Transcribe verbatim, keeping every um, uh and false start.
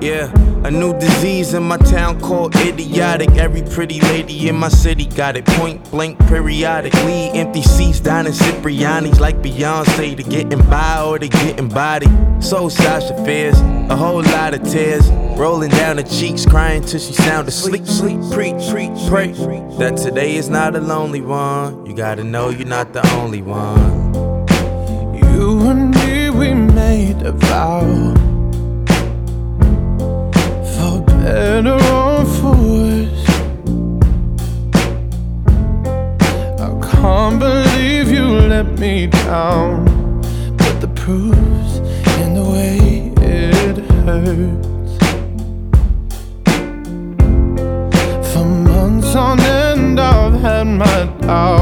Yeah, a new disease in my town called idiotic. Every pretty lady in my city got it, point blank periodically. Empty seats, dining Cipriani's like Beyonce. To getting by or to getting body. So Sasha Fierce, a whole lot of tears rolling down her cheeks, crying till she sound asleep. Sleep, preach, preach, pray that today is not a lonely one. You gotta know you're not the only one. You and me, we made a vow, for better or for worse. I can't believe you let me down, but the proof's in the way it hurts. For months on end I've had my doubts,